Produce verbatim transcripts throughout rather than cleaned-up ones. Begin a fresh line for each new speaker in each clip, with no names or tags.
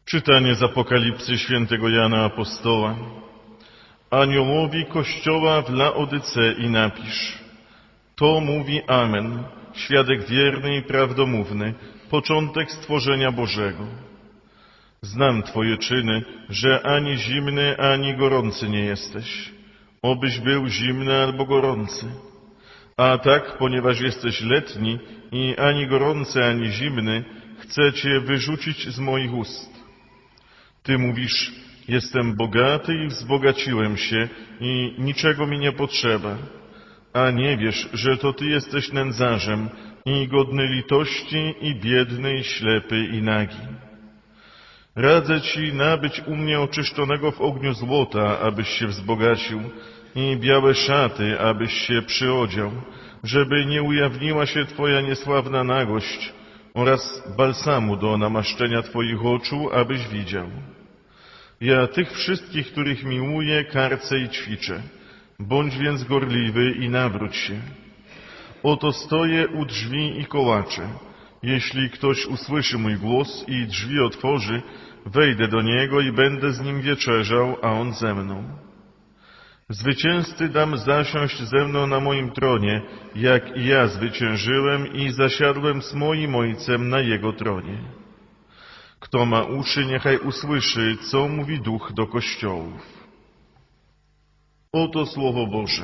Czytanie z Apokalipsy świętego Jana Apostoła. Aniołowi Kościoła w Laodycei napisz: To mówi Amen, świadek wierny i prawdomówny, początek stworzenia Bożego. Znam Twoje czyny, że ani zimny, ani gorący nie jesteś. Obyś był zimny albo gorący. A tak, ponieważ jesteś letni i ani gorący, ani zimny, chcę Cię wyrzucić z moich ust. Ty mówisz: jestem bogaty i wzbogaciłem się i niczego mi nie potrzeba. A nie wiesz, że to Ty jesteś nędzarzem i godny litości i biedny i ślepy i nagi. Radzę Ci nabyć u mnie oczyszczonego w ogniu złota, abyś się wzbogacił, i białe szaty, abyś się przyodział, żeby nie ujawniła się Twoja niesławna nagość, oraz balsamu do namaszczenia Twoich oczu, abyś widział. Ja tych wszystkich, których miłuję, karcę i ćwiczę. Bądź więc gorliwy i nawróć się. Oto stoję u drzwi i kołaczę. Jeśli ktoś usłyszy mój głos i drzwi otworzy, wejdę do niego i będę z nim wieczerzał, a on ze mną. Zwycięzcy dam zasiąść ze mną na moim tronie, jak i ja zwyciężyłem i zasiadłem z moim Ojcem na Jego tronie. Kto ma uszy, niechaj usłyszy, co mówi Duch do kościołów. Oto Słowo Boże.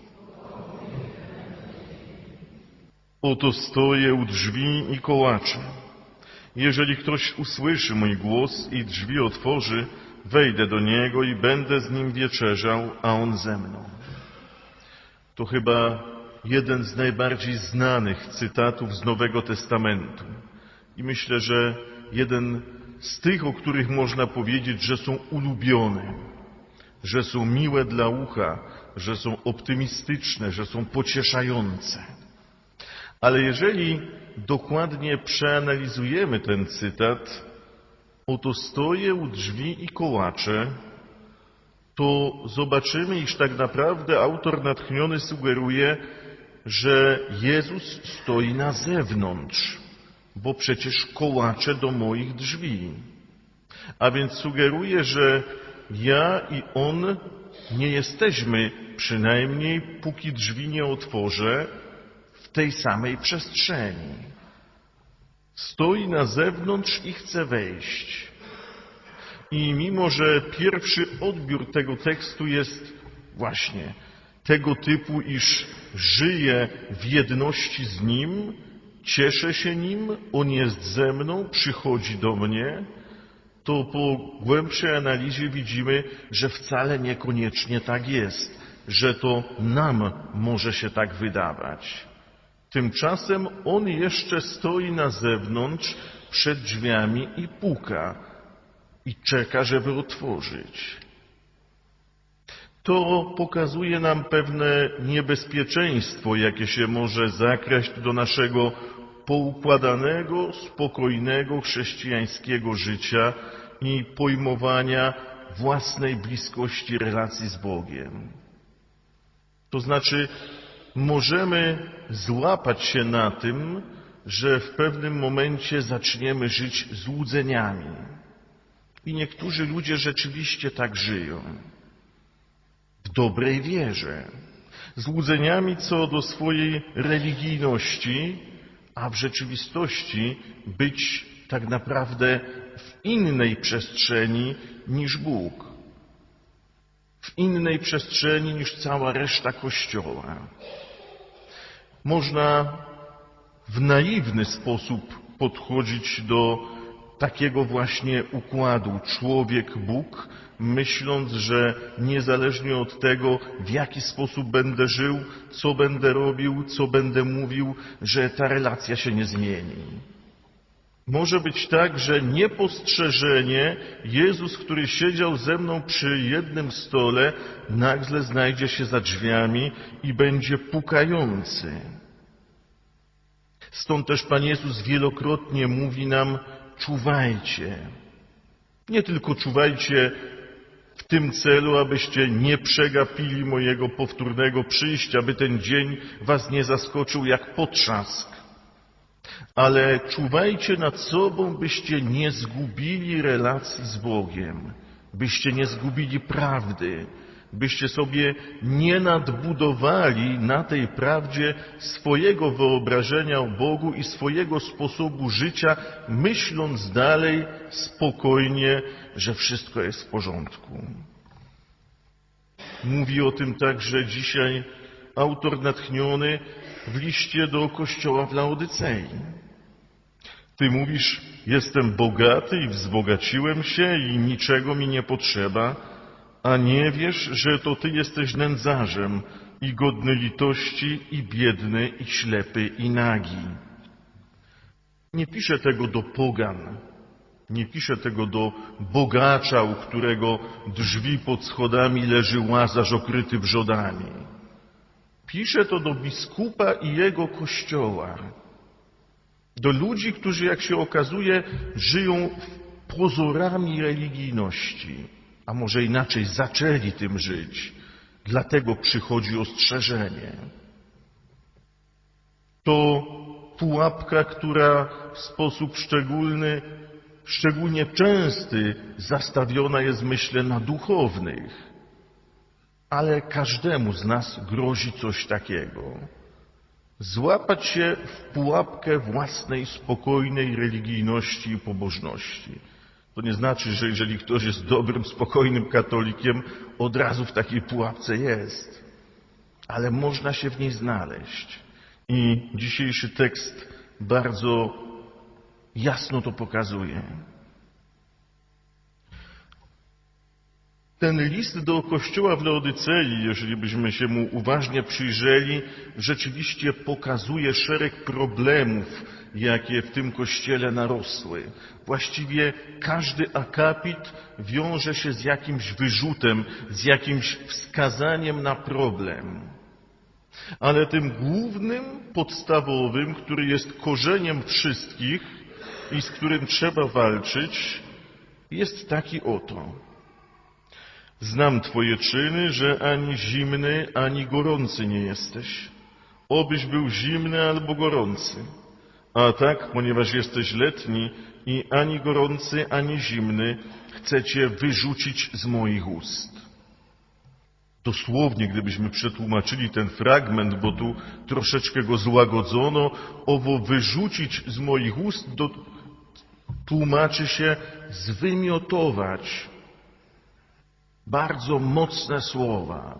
Oto stoję u drzwi i kołaczę. Jeżeli ktoś usłyszy mój głos i drzwi otworzy, wejdę do niego i będę z nim wieczerzał, a on ze mną. To chyba jeden z najbardziej znanych cytatów z Nowego Testamentu. I myślę, że jeden z tych, o których można powiedzieć, że są ulubione, że są miłe dla ucha, że są optymistyczne, że są pocieszające. Ale jeżeli dokładnie przeanalizujemy ten cytat, oto stoję u drzwi i kołaczę, to zobaczymy, iż tak naprawdę autor natchniony sugeruje, że Jezus stoi na zewnątrz, bo przecież kołacze do moich drzwi. A więc sugeruje, że ja i On nie jesteśmy, przynajmniej póki drzwi nie otworzę, w tej samej przestrzeni. Stoi na zewnątrz i chce wejść. I mimo, że pierwszy odbiór tego tekstu jest właśnie tego typu, iż żyję w jedności z Nim, cieszę się Nim, On jest ze mną, przychodzi do mnie, to po głębszej analizie widzimy, że wcale niekoniecznie tak jest, że to nam może się tak wydawać. Tymczasem On jeszcze stoi na zewnątrz przed drzwiami i puka i czeka, żeby otworzyć. To pokazuje nam pewne niebezpieczeństwo, jakie się może zakraść do naszego poukładanego, spokojnego, chrześcijańskiego życia i pojmowania własnej bliskości relacji z Bogiem. To znaczy, możemy złapać się na tym, że w pewnym momencie zaczniemy żyć złudzeniami. I niektórzy ludzie rzeczywiście tak żyją. W dobrej wierze. Złudzeniami co do swojej religijności, a w rzeczywistości być tak naprawdę w innej przestrzeni niż Bóg. W innej przestrzeni niż cała reszta Kościoła. Można w naiwny sposób podchodzić do takiego właśnie układu człowiek-Bóg, myśląc, że niezależnie od tego, w jaki sposób będę żył, co będę robił, co będę mówił, że ta relacja się nie zmieni. Może być tak, że niepostrzeżenie Jezus, który siedział ze mną przy jednym stole, nagle znajdzie się za drzwiami i będzie pukający. Stąd też Pan Jezus wielokrotnie mówi nam: czuwajcie. Nie tylko czuwajcie w tym celu, abyście nie przegapili mojego powtórnego przyjścia, aby ten dzień was nie zaskoczył jak potrzask. Ale czuwajcie nad sobą, byście nie zgubili relacji z Bogiem, byście nie zgubili prawdy, byście sobie nie nadbudowali na tej prawdzie swojego wyobrażenia o Bogu i swojego sposobu życia, myśląc dalej spokojnie, że wszystko jest w porządku. Mówi o tym także dzisiaj autor natchniony w liście do kościoła w Laodycei. Ty mówisz, jestem bogaty i wzbogaciłem się i niczego mi nie potrzeba, a nie wiesz, że to ty jesteś nędzarzem i godny litości i biedny i ślepy i nagi. Nie piszę tego do pogan, nie piszę tego do bogacza, u którego drzwi pod schodami leży łazarz okryty wrzodami. Piszę to do biskupa i jego kościoła. Do ludzi, którzy, jak się okazuje, żyją pozorami religijności, a może inaczej zaczęli tym żyć. Dlatego przychodzi ostrzeżenie. To pułapka, która w sposób szczególny, szczególnie częsty zastawiona jest, myślę, na duchownych. Ale każdemu z nas grozi coś takiego. Złapać się w pułapkę własnej, spokojnej religijności i pobożności. To nie znaczy, że jeżeli ktoś jest dobrym, spokojnym katolikiem, od razu w takiej pułapce jest. Ale można się w niej znaleźć. I dzisiejszy tekst bardzo jasno to pokazuje. Ten list do kościoła w Laodycei, jeżeli byśmy się mu uważnie przyjrzeli, rzeczywiście pokazuje szereg problemów, jakie w tym kościele narosły. Właściwie każdy akapit wiąże się z jakimś wyrzutem, z jakimś wskazaniem na problem. Ale tym głównym, podstawowym, który jest korzeniem wszystkich i z którym trzeba walczyć, jest taki oto. Znam Twoje czyny, że ani zimny, ani gorący nie jesteś. Obyś był zimny albo gorący. A tak, ponieważ jesteś letni i ani gorący, ani zimny, chcę Cię wyrzucić z moich ust. Dosłownie, gdybyśmy przetłumaczyli ten fragment, bo tu troszeczkę go złagodzono, owo wyrzucić z moich ust do, tłumaczy się zwymiotować. Bardzo mocne słowa.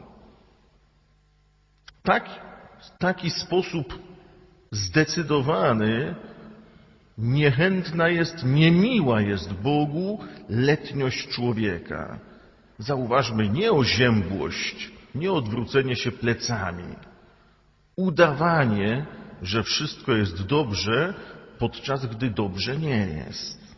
Tak, w taki sposób zdecydowany, niechętna jest, niemiła jest Bogu letniość człowieka. Zauważmy, nie oziębłość, nie odwrócenie się plecami. Udawanie, że wszystko jest dobrze, podczas gdy dobrze nie jest.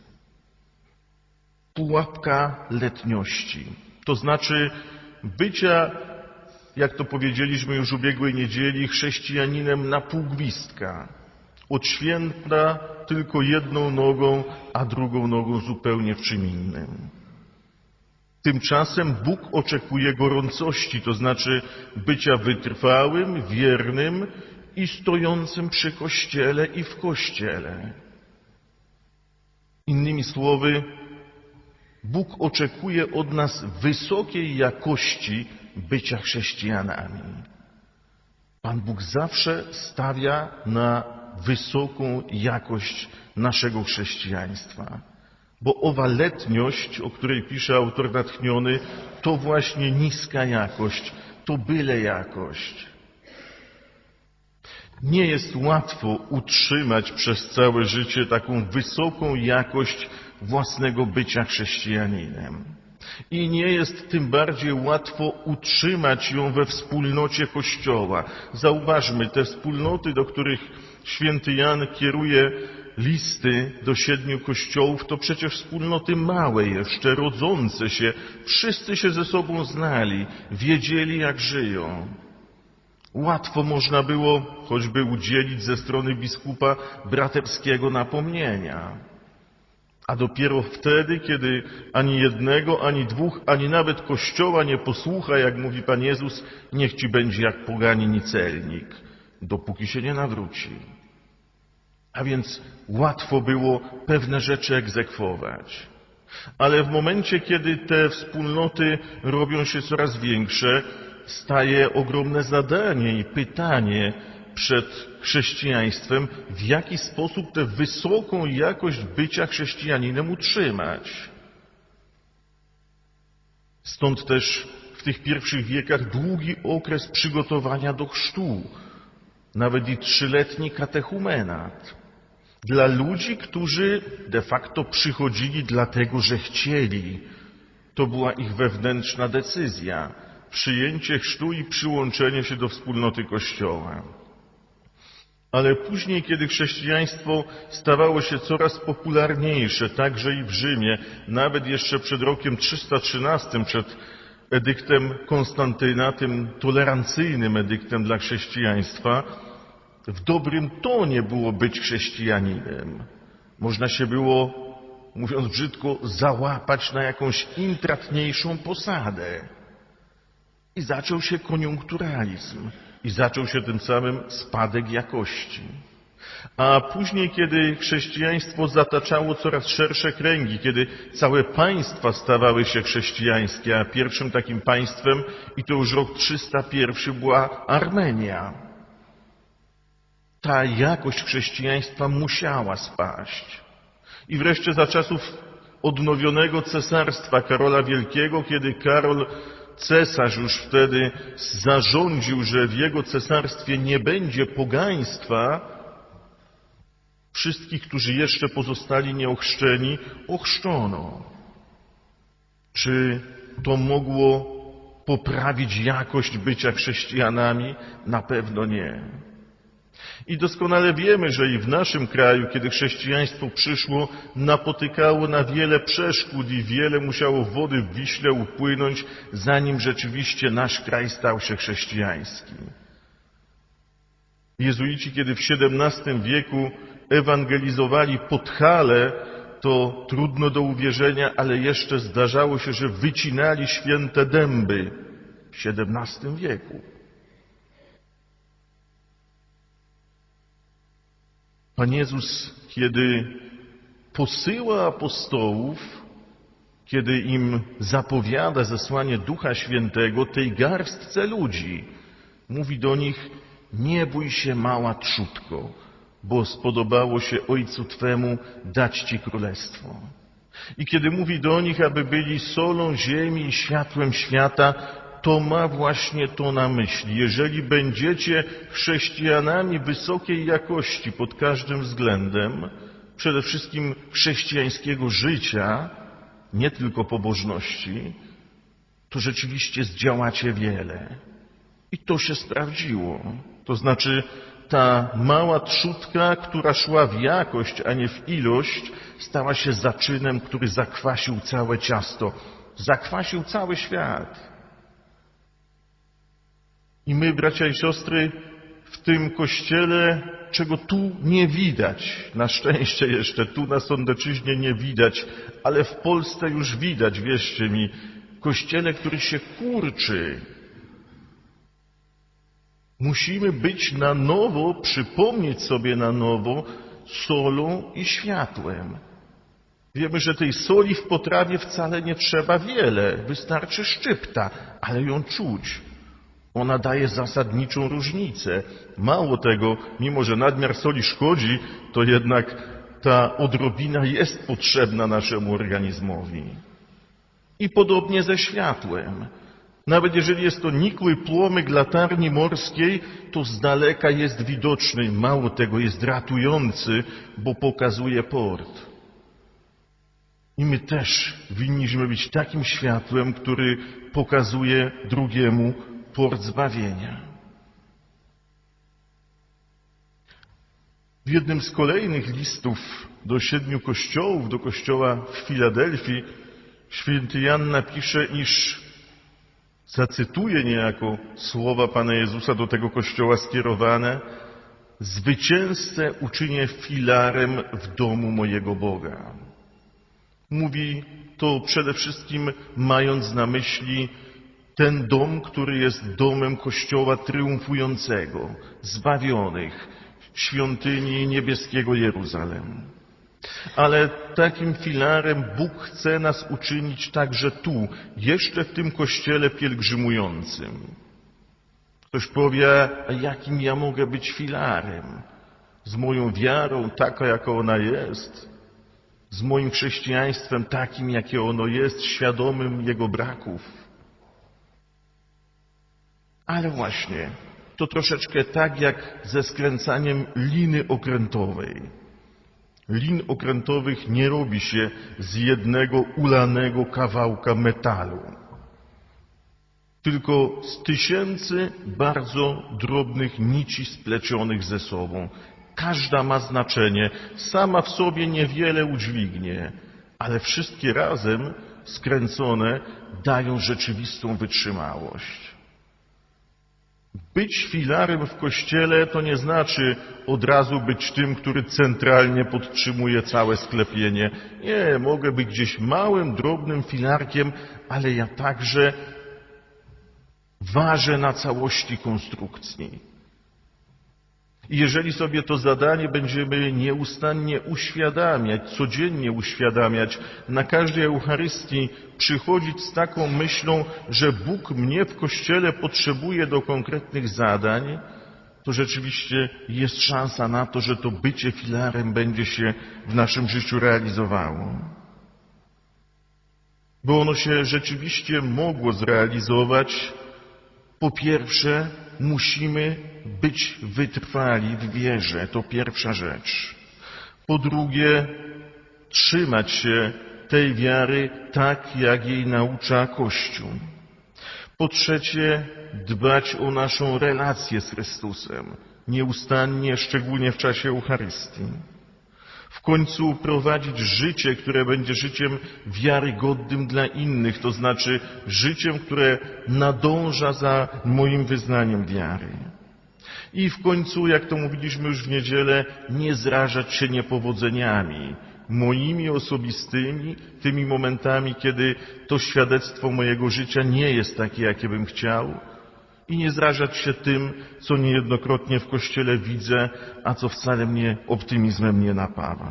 Pułapka letniości. To znaczy bycia, jak to powiedzieliśmy już ubiegłej niedzieli, chrześcijaninem na pół gwizdka. Od święta tylko jedną nogą, a drugą nogą zupełnie w czym innym. Tymczasem Bóg oczekuje gorącości, to znaczy bycia wytrwałym, wiernym i stojącym przy Kościele i w Kościele. Innymi słowy, Bóg oczekuje od nas wysokiej jakości bycia chrześcijanami. Pan Bóg zawsze stawia na wysoką jakość naszego chrześcijaństwa. Bo owa letniość, o której pisze autor natchniony, to właśnie niska jakość, to byle jakość. Nie jest łatwo utrzymać przez całe życie taką wysoką jakość własnego bycia chrześcijaninem. I nie jest tym bardziej łatwo utrzymać ją we wspólnocie Kościoła. Zauważmy, te wspólnoty, do których święty Jan kieruje listy do siedmiu kościołów, to przecież wspólnoty małe jeszcze, rodzące się. Wszyscy się ze sobą znali, wiedzieli jak żyją. Łatwo można było choćby udzielić ze strony biskupa braterskiego napomnienia. A dopiero wtedy, kiedy ani jednego, ani dwóch, ani nawet Kościoła nie posłucha, jak mówi Pan Jezus, niech ci będzie jak poganin i celnik, dopóki się nie nawróci. a więc łatwo było pewne rzeczy egzekwować. Ale w momencie, kiedy te wspólnoty robią się coraz większe, staje ogromne zadanie i pytanie przed chrześcijaństwem, w jaki sposób tę wysoką jakość bycia chrześcijaninem utrzymać. Stąd też w tych pierwszych wiekach długi okres przygotowania do chrztu, nawet i trzyletni katechumenat. Dla ludzi, którzy de facto przychodzili dlatego, że chcieli. To była ich wewnętrzna decyzja. Przyjęcie chrztu i przyłączenie się do wspólnoty Kościoła. Ale później, kiedy chrześcijaństwo stawało się coraz popularniejsze, także i w Rzymie, nawet jeszcze przed rokiem trzysta trzynastym, przed edyktem Konstantyna, tym tolerancyjnym edyktem dla chrześcijaństwa, w dobrym tonie było być chrześcijaninem. Można się było, mówiąc brzydko, załapać na jakąś intratniejszą posadę. I zaczął się koniunkturalizm. I zaczął się tym samym spadek jakości. A później, kiedy chrześcijaństwo zataczało coraz szersze kręgi, kiedy całe państwa stawały się chrześcijańskie, a pierwszym takim państwem, i to już rok trzysta jeden, była Armenia. Ta jakość chrześcijaństwa musiała spaść. I wreszcie za czasów odnowionego cesarstwa Karola Wielkiego, kiedy Karol cesarz już wtedy zarządził, że w jego cesarstwie nie będzie pogaństwa, wszystkich, którzy jeszcze pozostali nieochrzczeni, ochrzczono. Czy to mogło poprawić jakość bycia chrześcijanami? Na pewno nie. I doskonale wiemy, że i w naszym kraju, kiedy chrześcijaństwo przyszło, napotykało na wiele przeszkód i wiele musiało wody w Wiśle upłynąć, zanim rzeczywiście nasz kraj stał się chrześcijański. Jezuici, kiedy w siedemnastym wieku ewangelizowali Podhale, to trudno do uwierzenia, ale jeszcze zdarzało się, że wycinali święte dęby w siedemnastym wieku. Pan Jezus, kiedy posyła apostołów, kiedy im zapowiada zesłanie Ducha Świętego, tej garstce ludzi, mówi do nich: nie bój się, mała trzódko, bo spodobało się Ojcu Twemu dać Ci królestwo. I kiedy mówi do nich, aby byli solą ziemi i światłem świata, to ma właśnie to na myśli. Jeżeli będziecie chrześcijanami wysokiej jakości pod każdym względem, przede wszystkim chrześcijańskiego życia, nie tylko pobożności, to rzeczywiście zdziałacie wiele. I to się sprawdziło. To znaczy ta mała trzódka, która szła w jakość, a nie w ilość, stała się zaczynem, który zakwasił całe ciasto, zakwasił cały świat. I my, bracia i siostry, w tym Kościele, czego tu nie widać, na szczęście jeszcze tu na Sądeczyźnie nie widać, ale w Polsce już widać, wierzcie mi, Kościele, który się kurczy. Musimy być na nowo, przypomnieć sobie na nowo solą i światłem. Wiemy, że tej soli w potrawie wcale nie trzeba wiele, wystarczy szczypta, ale ją czuć. Ona daje zasadniczą różnicę. Mało tego, mimo że nadmiar soli szkodzi, to jednak ta odrobina jest potrzebna naszemu organizmowi. I podobnie ze światłem. Nawet jeżeli jest to nikły płomyk latarni morskiej, to z daleka jest widoczny. Mało tego, jest ratujący, bo pokazuje port. I my też winniśmy być takim światłem, który pokazuje drugiemu port zbawienia. W jednym z kolejnych listów do siedmiu kościołów, do kościoła w Filadelfii, święty Jan napisze, iż, zacytuję niejako słowa Pana Jezusa do tego kościoła skierowane: zwycięzcę uczynię filarem w domu mojego Boga. Mówi to przede wszystkim mając na myśli ten dom, który jest domem Kościoła triumfującego, zbawionych, świątyni niebieskiego Jeruzalem. Ale takim filarem Bóg chce nas uczynić także tu, jeszcze w tym kościele pielgrzymującym. Ktoś powie, a jakim ja mogę być filarem? Z moją wiarą, taka jaka ona jest, z moim chrześcijaństwem takim, jakie ono jest, świadomym jego braków. Ale właśnie, to troszeczkę tak jak ze skręcaniem liny okrętowej. Lin okrętowych nie robi się z jednego ulanego kawałka metalu, tylko z tysięcy bardzo drobnych nici splecionych ze sobą. Każda ma znaczenie, sama w sobie niewiele udźwignie, ale wszystkie razem skręcone dają rzeczywistą wytrzymałość. Być filarem w Kościele to nie znaczy od razu być tym, który centralnie podtrzymuje całe sklepienie. Nie, mogę być gdzieś małym, drobnym filarkiem, ale ja także ważę na całości konstrukcji. I jeżeli sobie to zadanie będziemy nieustannie uświadamiać, codziennie uświadamiać, na każdej Eucharystii przychodzić z taką myślą, że Bóg mnie w Kościele potrzebuje do konkretnych zadań, to rzeczywiście jest szansa na to, że to bycie filarem będzie się w naszym życiu realizowało. Bo ono się rzeczywiście mogło zrealizować. Po pierwsze, musimy być wytrwali w wierze, to pierwsza rzecz. Po drugie, trzymać się tej wiary tak, jak jej naucza Kościół. Po trzecie, dbać o naszą relację z Chrystusem, nieustannie, szczególnie w czasie Eucharystii. W końcu prowadzić życie, które będzie życiem wiarygodnym dla innych, to znaczy życiem, które nadąża za moim wyznaniem wiary. I w końcu, jak to mówiliśmy już w niedzielę, nie zrażać się niepowodzeniami, moimi osobistymi, tymi momentami, kiedy to świadectwo mojego życia nie jest takie, jakie bym chciał, i nie zrażać się tym, co niejednokrotnie w Kościele widzę, a co wcale mnie optymizmem nie napawa.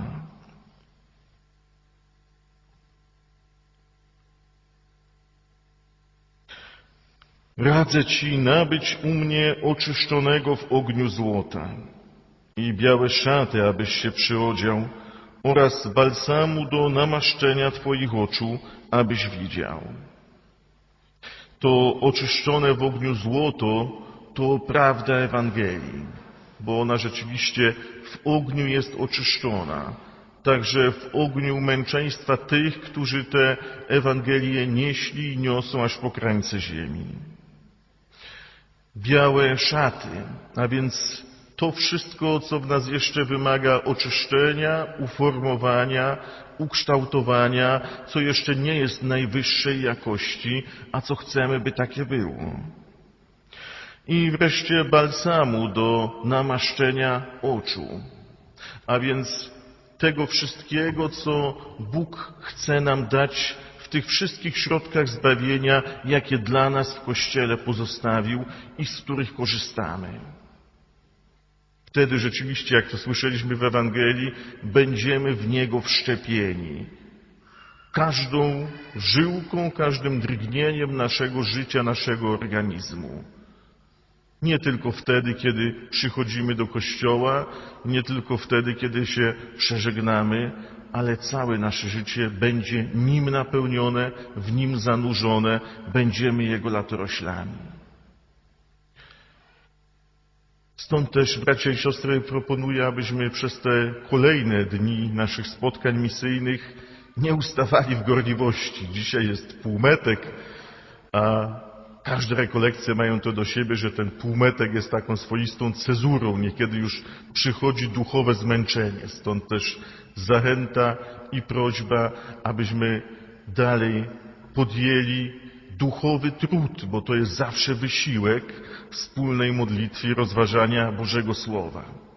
Radzę Ci nabyć u mnie oczyszczonego w ogniu złota i białe szaty, abyś się przyodział, oraz balsamu do namaszczenia Twoich oczu, abyś widział. To oczyszczone w ogniu złoto to prawda Ewangelii, bo ona rzeczywiście w ogniu jest oczyszczona, także w ogniu męczeństwa tych, którzy te Ewangelie nieśli i niosą aż po krańce ziemi. Białe szaty, a więc to wszystko, co w nas jeszcze wymaga oczyszczenia, uformowania, ukształtowania, co jeszcze nie jest najwyższej jakości, a co chcemy, by takie było. I wreszcie balsamu do namaszczenia oczu, a więc tego wszystkiego, co Bóg chce nam dać w tych wszystkich środkach zbawienia, jakie dla nas w Kościele pozostawił i z których korzystamy. Wtedy rzeczywiście, jak to słyszeliśmy w Ewangelii, będziemy w Niego wszczepieni. Każdą żyłką, każdym drgnieniem naszego życia, naszego organizmu. Nie tylko wtedy, kiedy przychodzimy do Kościoła, nie tylko wtedy, kiedy się przeżegnamy, ale całe nasze życie będzie Nim napełnione, w Nim zanurzone, będziemy Jego latoroślami. Stąd też, bracia i siostry, proponuję, abyśmy przez te kolejne dni naszych spotkań misyjnych nie ustawali w gorliwości. Dzisiaj jest półmetek, a każde rekolekcje mają to do siebie, że ten półmetek jest taką swoistą cezurą. Niekiedy już przychodzi duchowe zmęczenie. Stąd też zachęta i prośba, abyśmy dalej podjęli duchowy trud, bo to jest zawsze wysiłek wspólnej modlitwy i rozważania Bożego Słowa.